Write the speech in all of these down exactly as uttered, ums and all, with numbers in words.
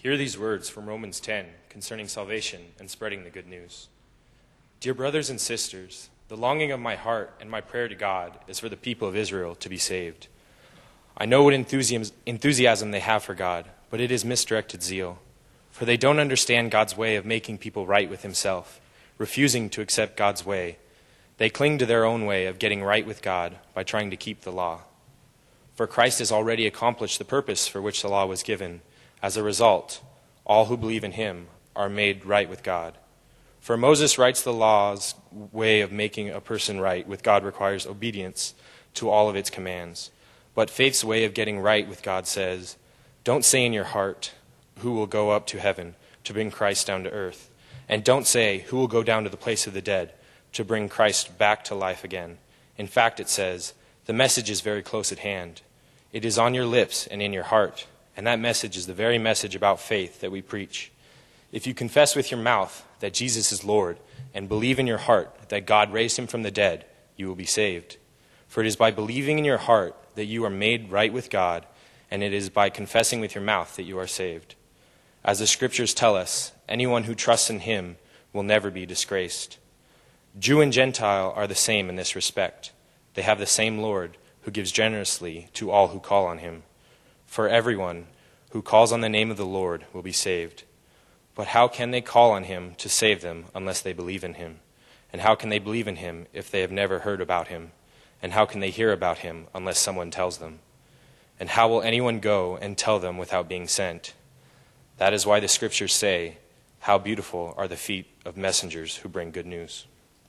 Hear these words from Romans ten concerning salvation and spreading the good news. Dear brothers and sisters, the longing of my heart and my prayer to God is for the people of Israel to be saved. I know what enthusiasm, enthusiasm they have for God, but it is misdirected zeal. For they don't understand God's way of making people right with himself, refusing to accept God's way. They cling to their own way of getting right with God by trying to keep the law. For Christ has already accomplished the purpose for which the law was given. As a result, all who believe in him are made right with God. For Moses writes the law's way of making a person right with God requires obedience to all of its commands. But faith's way of getting right with God says, don't say in your heart, who will go up to heaven to bring Christ down to earth? And don't say, who will go down to the place of the dead to bring Christ back to life again? In fact, it says, the message is very close at hand. It is on your lips and in your heart. And that message is the very message about faith that we preach. If you confess with your mouth that Jesus is Lord and believe in your heart that God raised him from the dead, you will be saved. For it is by believing in your heart that you are made right with God, and it is by confessing with your mouth that you are saved. As the scriptures tell us, anyone who trusts in him will never be disgraced. Jew and Gentile are the same in this respect. They have the same Lord who gives generously to all who call on him. For everyone who calls on the name of the Lord will be saved. But how can they call on him to save them unless they believe in him? And how can they believe in him if they have never heard about him? And how can they hear about him unless someone tells them? And how will anyone go and tell them without being sent? That is why the scriptures say, how beautiful are the feet of messengers who bring good news.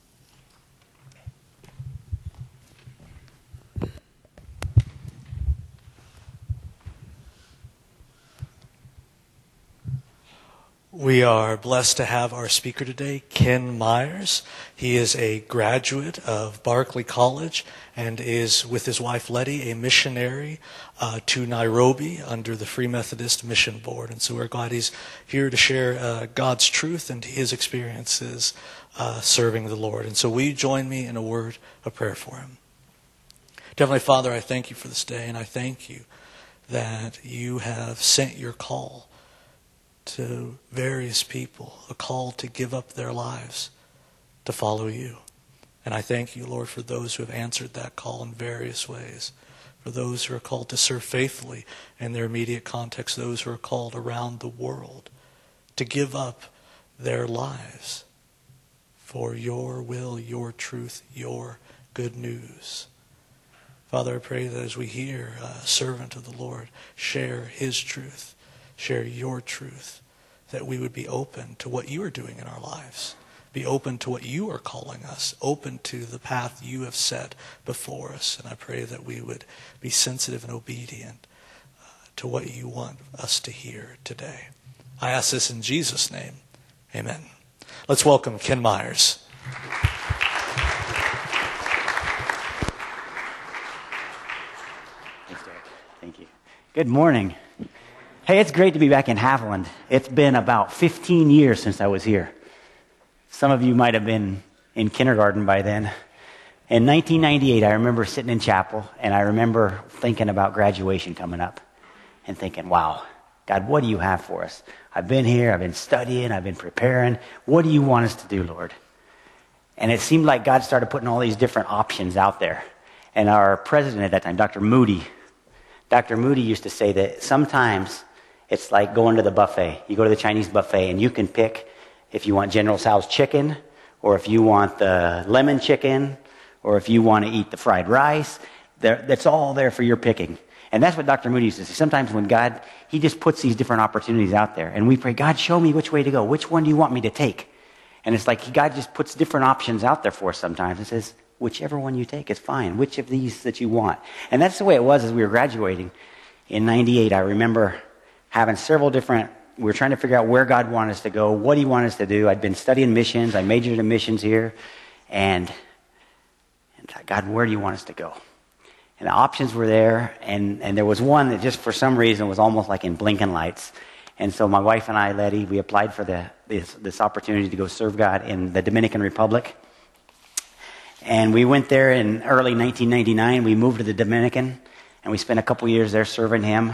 We are blessed to have our speaker today, Ken Myers. He is a graduate of Berkeley College and is, with his wife Letty, a missionary uh, to Nairobi under the Free Methodist Mission Board. And so we're glad he's here to share uh, God's truth and his experiences uh, serving the Lord. And so will you join me in a word of prayer for him? Heavenly Father, I thank you for this day, and I thank you that you have sent your call to various people, a call to give up their lives to follow you. And I thank you, Lord, for those who have answered that call in various ways, for those who are called to serve faithfully in their immediate context, those who are called around the world to give up their lives for your will, your truth, your good news. Father, I pray that as we hear a servant of the Lord share his truth, share your truth, that we would be open to what you are doing in our lives, be open to what you are calling us, open to the path you have set before us. And I pray that we would be sensitive and obedient uh, to what you want us to hear today. I ask this in Jesus' name. Amen. Let's welcome Ken Myers. Thanks, Derek. Thank you. Good morning. Hey, it's great to be back in Haviland. It's been about fifteen years since I was here. Some of you might have been in kindergarten by then. In nineteen ninety-eight, I remember sitting in chapel, and I remember thinking about graduation coming up and thinking, wow, God, what do you have for us? I've been here, I've been studying, I've been preparing. What do you want us to do, Lord? And it seemed like God started putting all these different options out there. And our president at that time, Doctor Moody, Doctor Moody used to say that sometimes it's like going to the buffet. You go to the Chinese buffet and you can pick if you want General Tso's chicken, or if you want the lemon chicken, or if you want to eat the fried rice. That's all there for your picking. And that's what Doctor Moody used to say. Sometimes when God, he just puts these different opportunities out there. And we pray, God, show me which way to go. Which one do you want me to take? And it's like God just puts different options out there for us sometimes and says, whichever one you take is fine. Which of these that you want? And that's the way it was as we were graduating. In ninety-eight, I remember having several different, we were trying to figure out where God wanted us to go, what he wanted us to do. I'd been studying missions. I majored in missions here. And, and thought, God, where do you want us to go? And the options were there. And, and there was one that just for some reason was almost like in blinking lights. And so my wife and I, Letty, we applied for the, this, this opportunity to go serve God in the Dominican Republic. And we went there in early nineteen ninety-nine. We moved to the Dominican, and we spent a couple years there serving him.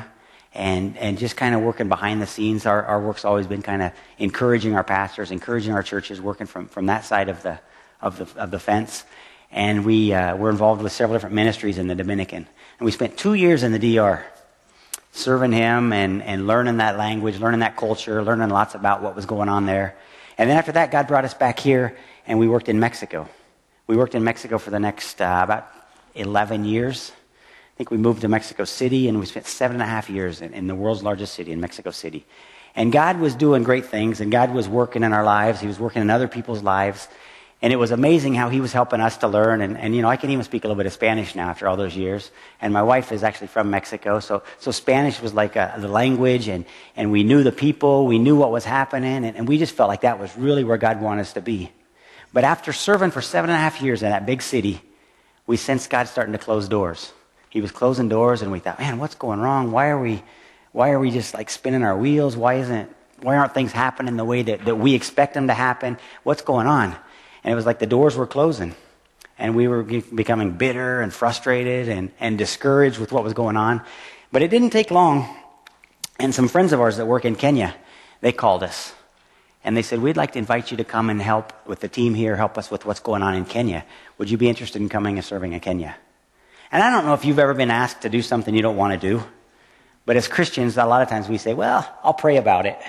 and and just kind of working behind the scenes. Our, our work's always been kind of encouraging our pastors, encouraging our churches, working from, from that side of the of the of the fence. And we uh, were involved with several different ministries in the Dominican. And we spent two years in the D R serving him and, and learning that language, learning that culture, learning lots about what was going on there. And then after that, God brought us back here, and we worked in Mexico. We worked in Mexico for the next uh, about eleven years. I think we moved to Mexico City, and we spent seven and a half years in, in the world's largest city, in Mexico City. And God was doing great things, and God was working in our lives. He was working in other people's lives. And it was amazing how he was helping us to learn. And, and, you know, I can even speak a little bit of Spanish now after all those years. And my wife is actually from Mexico. So so Spanish was like a, the language, and, and we knew the people. We knew what was happening. And, and we just felt like that was really where God wanted us to be. But after serving for seven and a half years in that big city, we sensed God starting to close doors. He was closing doors, and we thought, man, what's going wrong? Why are we, why are we just like spinning our wheels? Why isn't, why aren't things happening the way that, that we expect them to happen? What's going on? And it was like the doors were closing, and we were becoming bitter and frustrated and, and discouraged with what was going on. But it didn't take long, and some friends of ours that work in Kenya, they called us, and they said, we'd like to invite you to come and help with the team here, help us with what's going on in Kenya. Would you be interested in coming and serving in Kenya? And I don't know if you've ever been asked to do something you don't want to do, but as Christians, a lot of times we say, well, I'll pray about it.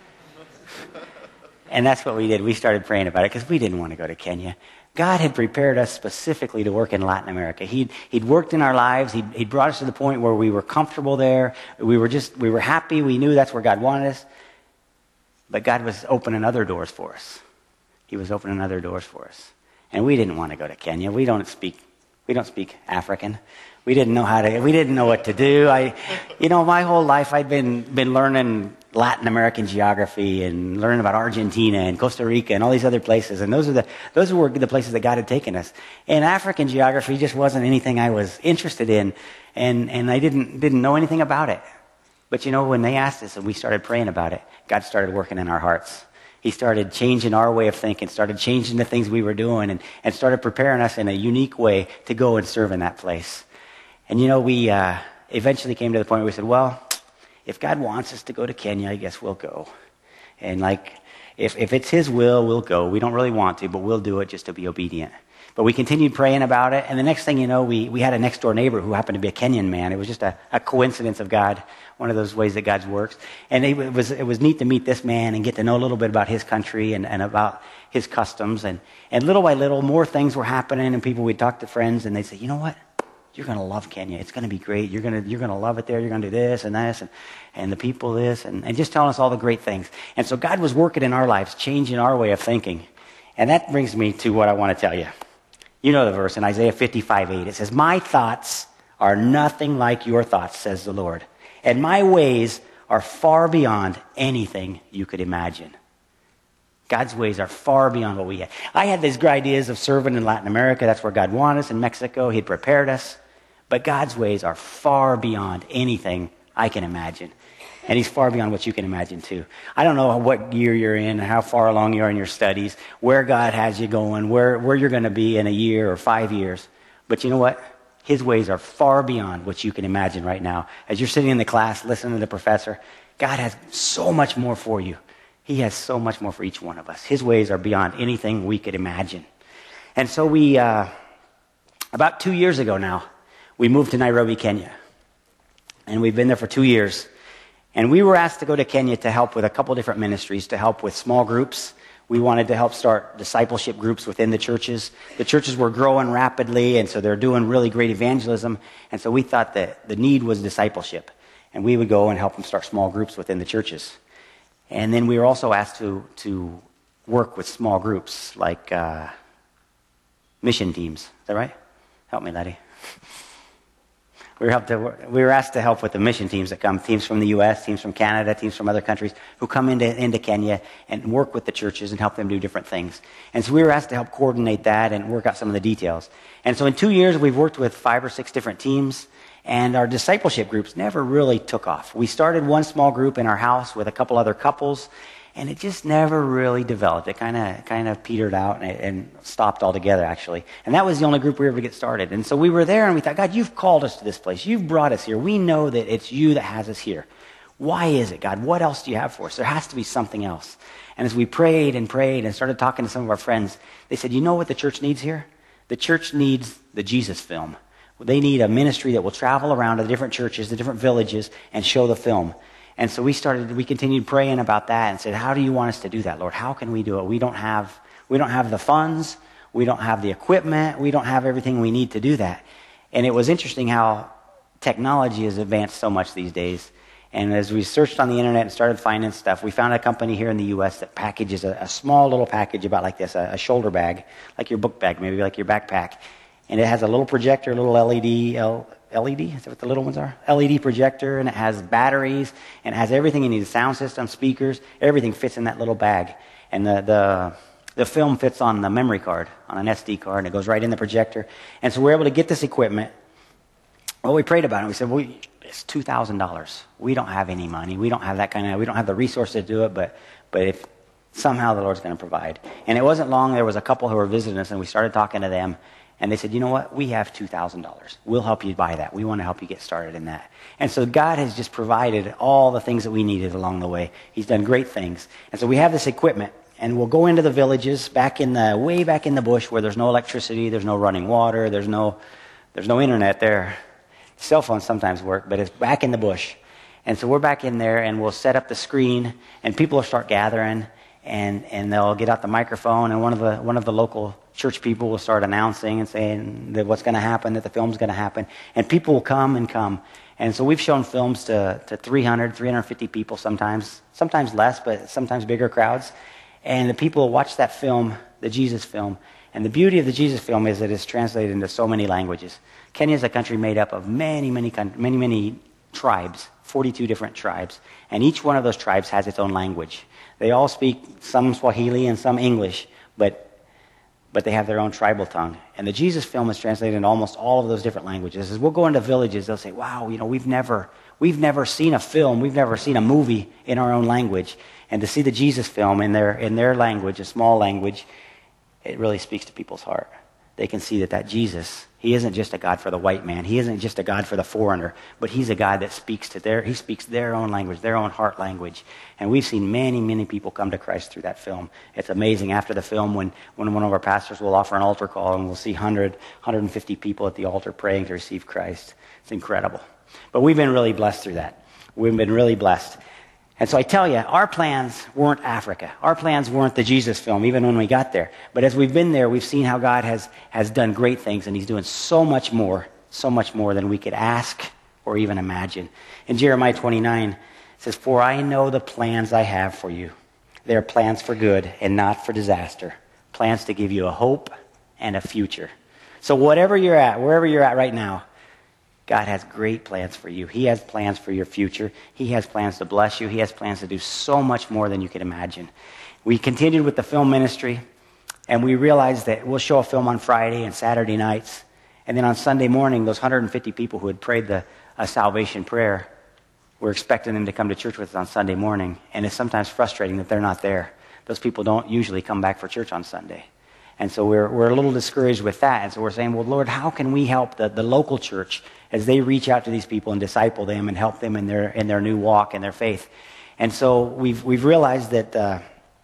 And that's what we did. We started praying about it because we didn't want to go to Kenya. God had prepared us specifically to work in Latin America. He'd, he'd worked in our lives. He'd, he'd brought us to the point where we were comfortable there. We were just, we were happy. We knew that's where God wanted us. But God was opening other doors for us. He was opening other doors for us. And we didn't want to go to Kenya. We don't speak, we don't speak African. We didn't know how to, we didn't know what to do. I, you know, my whole life I'd been, been learning Latin American geography and learning about Argentina and Costa Rica and all these other places. And those are the, those were the places that God had taken us. And African geography just wasn't anything I was interested in. And, and I didn't, didn't know anything about it. But you know, when they asked us and we started praying about it, God started working in our hearts. He started changing our way of thinking, started changing the things we were doing, and, and started preparing us in a unique way to go and serve in that place. And you know, we uh, eventually came to the point where we said, well, if God wants us to go to Kenya, I guess we'll go. And like, if, if it's his will, we'll go. We don't really want to, but we'll do it just to be obedient. But we continued praying about it, and the next thing you know, we, we had a next-door neighbor who happened to be a Kenyan man. It was just a, a coincidence of God, one of those ways that God works. And it, it was it was neat to meet this man and get to know a little bit about his country and, and about his customs. And, and little by little, more things were happening, and people, we'd talk to friends, and they'd say, you know what? You're going to love Kenya. It's going to be great. You're going to you're going to love it there. You're going to do this and this and, and the people this, and, and just telling us all the great things. And so God was working in our lives, changing our way of thinking. And that brings me to what I want to tell you. You know the verse in Isaiah fifty-five eight. It says, my thoughts are nothing like your thoughts, says the Lord. And my ways are far beyond anything you could imagine. God's ways are far beyond what we had. I had these ideas of serving in Latin America. That's where God wanted us. In Mexico, he'd prepared us. But God's ways are far beyond anything I can imagine. And he's far beyond what you can imagine too. I don't know what year you're in, how far along you are in your studies, where God has you going, where, where you're going to be in a year or five years. But you know what? His ways are far beyond what you can imagine right now. As you're sitting in the class listening to the professor, God has so much more for you. He has so much more for each one of us. His ways are beyond anything we could imagine. And so we, uh, about two years ago now, we moved to Nairobi, Kenya. And we've been there for two years. And we were asked to go to Kenya to help with a couple different ministries, to help with small groups. We wanted to help start discipleship groups within the churches. The churches were growing rapidly, and so they're doing really great evangelism. And so we thought that the need was discipleship. And we would go and help them start small groups within the churches. And then we were also asked to, to work with small groups, like uh, mission teams. Is that right? Help me, Letty. We were, to, we were asked to help with the mission teams that come, teams from the U S, teams from Canada, teams from other countries, who come into, into Kenya and work with the churches and help them do different things. And so we were asked to help coordinate that and work out some of the details. And so in two years, we've worked with five or six different teams, and our discipleship groups never really took off. We started one small group in our house with a couple other couples, And it just never really developed. It kind of kind of petered out and, and stopped altogether, actually. And that was the only group we were able to get started. And so we were there and we thought, God, you've called us to this place. You've brought us here. We know that it's you that has us here. Why is it, God? What else do you have for us? There has to be something else. And as we prayed and prayed and started talking to some of our friends, they said, you know what the church needs here? The church needs the Jesus film. They need a ministry that will travel around to the different churches, the different villages, and show the film. And so we started, we continued praying about that and said, how do you want us to do that, Lord? How can we do it? We don't have, we don't have the funds. We don't have the equipment. We don't have everything we need to do that. And it was interesting how technology has advanced so much these days. And as we searched on the internet and started finding stuff, we found a company here in the U S that packages a, a small little package about like this, a, a shoulder bag, like your book bag, maybe like your backpack. And it has a little projector, a little L E D, L, L E D, is that what the little ones are? L E D projector, and it has batteries, and it has everything you need, a sound system, speakers, everything fits in that little bag. And the, the, the film fits on the memory card, on an S D card, and it goes right in the projector. And so we're able to get this equipment. Well, we prayed about it. We said, well, it's two thousand dollars. We don't have any money. We don't have that kind of, we don't have the resources to do it, but, but if somehow the Lord's going to provide. And it wasn't long, there was a couple who were visiting us, and we started talking to them. And they said, you know what? We have two thousand dollars. We'll help you buy that. We want to help you get started in that. And so God has just provided all the things that we needed along the way. He's done great things. And so we have this equipment, and we'll go into the villages, back in the way back in the bush where there's no electricity, there's no running water, there's no, there's no internet there. Cell phones sometimes work, but it's back in the bush. And so we're back in there, and we'll set up the screen, and people will start gathering, and, and they'll get out the microphone, and one of the one of the local church people will start announcing and saying that what's going to happen, that the film's going to happen. And people will come and come. And so we've shown films to, to three hundred, three hundred fifty people sometimes, sometimes less, but sometimes bigger crowds. And the people will watch that film, the Jesus film. And the beauty of the Jesus film is that it's translated into so many languages. Kenya is a country made up of many, many, many, many tribes, forty-two different tribes. And each one of those tribes has its own language. They all speak some Swahili and some English, but but they have their own tribal tongue. And the Jesus film is translated in almost all of those different languages. As we'll go into villages, they'll say, wow, you know, we've never we've never seen a film, we've never seen a movie in our own language. And to see the Jesus film in their in their language, a small language, it really speaks to people's heart. They can see that that Jesus, he isn't just a God for the white man. He isn't just a God for the foreigner, but he's a God that speaks to their, he speaks their own language, their own heart language. And we've seen many, many people come to Christ through that film. It's amazing. After the film, when, when one of our pastors will offer an altar call, and we'll see one hundred, one hundred fifty people at the altar praying to receive Christ. It's incredible. But we've been really blessed through that. We've been really blessed. And so I tell you, our plans weren't Africa. Our plans weren't the Jesus film, even when we got there. But as we've been there, we've seen how God has, has done great things, and he's doing so much more, so much more than we could ask or even imagine. In Jeremiah twenty-nine, it says, for I know the plans I have for you. They are plans for good and not for disaster. Plans to give you a hope and a future. So whatever you're at, wherever you're at right now, God has great plans for you. He has plans for your future. He has plans to bless you. He has plans to do so much more than you could imagine. We continued with the film ministry, and we realized that we'll show a film on Friday and Saturday nights, and then on Sunday morning, those one hundred fifty people who had prayed the a salvation prayer, we're expecting them to come to church with us on Sunday morning, and it's sometimes frustrating that they're not there. Those people don't usually come back for church on Sunday. And so we're we're a little discouraged with that. And so we're saying, well, Lord, how can we help the, the local church as they reach out to these people and disciple them and help them in their in their new walk and their faith? And so we've we've realized that uh,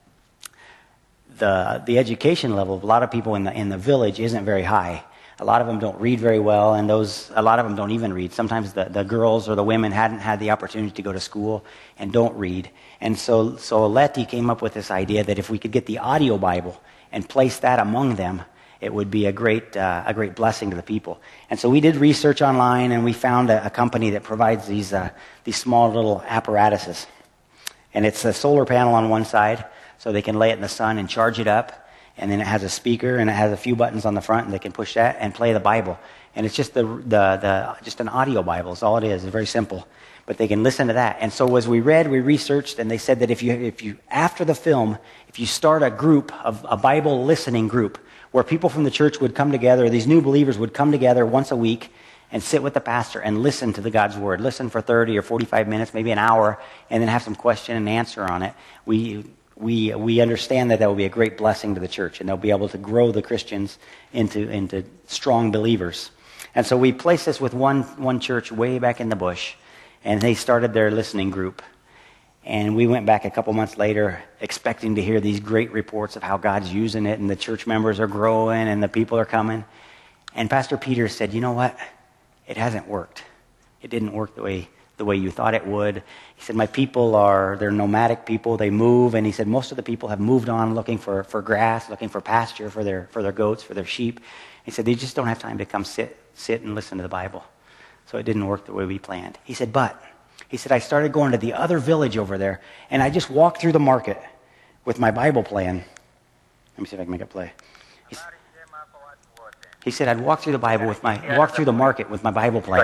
the the education level of a lot of people in the in the village isn't very high. A lot of them don't read very well, and those a lot of them don't even read. Sometimes the, the girls or the women hadn't had the opportunity to go to school and don't read. And so so Letty came up with this idea that if we could get the audio Bible and place that among them, it would be a great uh, a great blessing to the people. And so we did research online, and we found a, a company that provides these uh, these small little apparatuses. And it's a solar panel on one side, so they can lay it in the sun and charge it up. And then it has a speaker, and it has a few buttons on the front, and they can push that and play the Bible. And it's just the the, the just an audio Bible. Is all it is. It's very simple. But they can listen to that. And so as we read, we researched, and they said that if you if you after the film, if you start a group of a Bible listening group where people from the church would come together, these new believers would come together once a week, and sit with the pastor and listen to the God's word. Listen for thirty or forty-five minutes, maybe an hour, and then have some question and answer on it. We we we understand that that will be a great blessing to the church, and they'll be able to grow the Christians into into strong believers. And so we placed this with one one church way back in the bush, and they started their listening group. And we went back a couple months later expecting to hear these great reports of how God's using it and the church members are growing and the people are coming. And Pastor Peter said, you know what? It hasn't worked. It didn't work the way the way you thought it would. He said, my people are, they're nomadic people. They move. And he said, most of the people have moved on looking for, for grass, looking for pasture for their for their goats, for their sheep. He said, they just don't have time to come sit, sit and listen to the Bible. So it didn't work the way we planned. He said, but... He said, I started going to the other village over there, and I just walked through the market with my Bible plan. Let me see if I can make it play. He, he said, I'd walk through the Bible with my, walk through the market with my Bible plan.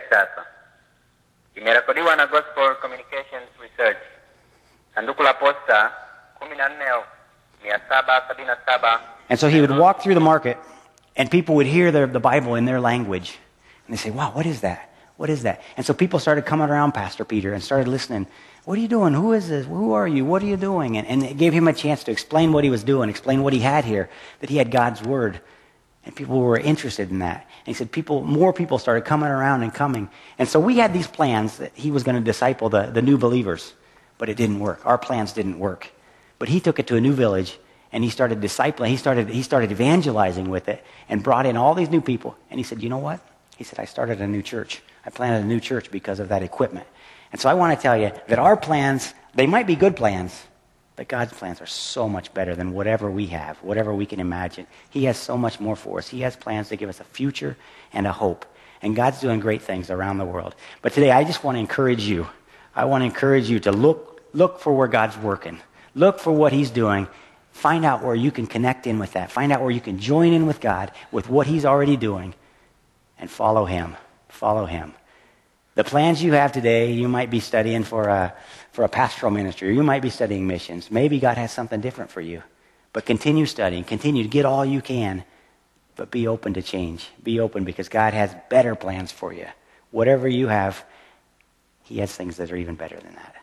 Imerekodiwa na Gospel Communications Research. Sanduku la posta kumi na nne mia saba sabini na saba. And so he would walk through the market, and people would hear the, the Bible in their language. And they say, wow, what is that? What is that? And so people started coming around Pastor Peter and started listening. What are you doing? Who is this? Who are you? What are you doing? And, and it gave him a chance to explain what he was doing, explain what he had here, that he had God's word. And people were interested in that. And he said people, more people started coming around and coming. And so we had these plans that he was going to disciple the, the new believers, but it didn't work. Our plans didn't work. But he took it to a new village, and he started discipling. He started, he started evangelizing with it and brought in all these new people. And he said, you know what? He said, I started a new church. I planted a new church because of that equipment. And so I want to tell you that our plans, they might be good plans, but God's plans are so much better than whatever we have, whatever we can imagine. He has so much more for us. He has plans to give us a future and a hope. And God's doing great things around the world. But today, I just want to encourage you. I want to encourage you to look, look for where God's working. Look for what he's doing. Find out where you can connect in with that. Find out where you can join in with God, with what he's already doing, and follow him. Follow him. The plans you have today, you might be studying for a, for a pastoral ministry, or you might be studying missions. Maybe God has something different for you. But continue studying. Continue to get all you can. But be open to change. Be open because God has better plans for you. Whatever you have, he has things that are even better than that.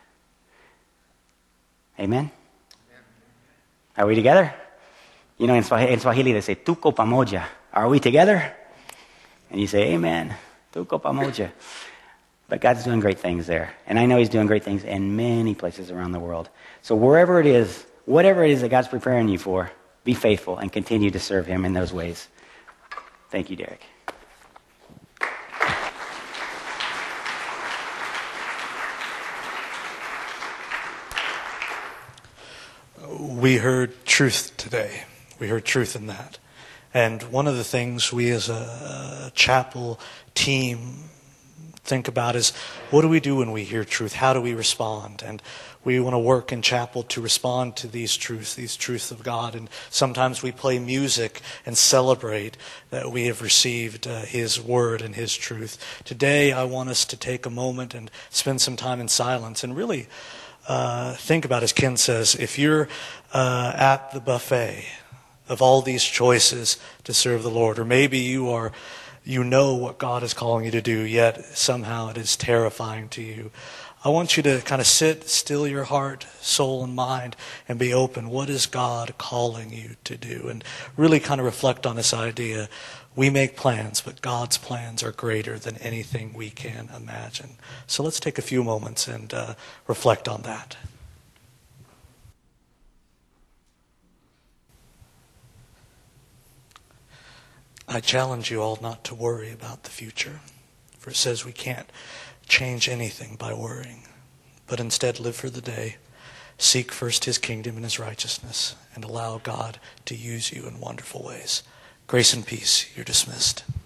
Amen? Are we together? You know, in Swahili, in Swahili they say, tuko pamoja. Are we together? And you say, amen. Tuko pamoja. But God's doing great things there. And I know he's doing great things in many places around the world. So wherever it is, whatever it is that God's preparing you for, be faithful and continue to serve him in those ways. Thank you, Derek. We heard truth today. We heard truth in that. And one of the things we as a, a chapel team think about is, what do we do when we hear truth? How do we respond? And we want to work in chapel to respond to these truths, these truths of God. And sometimes we play music and celebrate that we have received uh, his word and his truth. Today, I want us to take a moment and spend some time in silence and really uh, think about, as Ken says, if you're uh, at the buffet of all these choices to serve the Lord, or maybe you are, you know what God is calling you to do, yet somehow it is terrifying to you. I want you to kind of sit, still your heart, soul, and mind, and be open. What is God calling you to do? And really kind of reflect on this idea. We make plans, but God's plans are greater than anything we can imagine. So let's take a few moments and uh, reflect on that. I challenge you all not to worry about the future, for it says we can't change anything by worrying, but instead live for the day, seek first his kingdom and his righteousness, and allow God to use you in wonderful ways. Grace and peace. You're dismissed.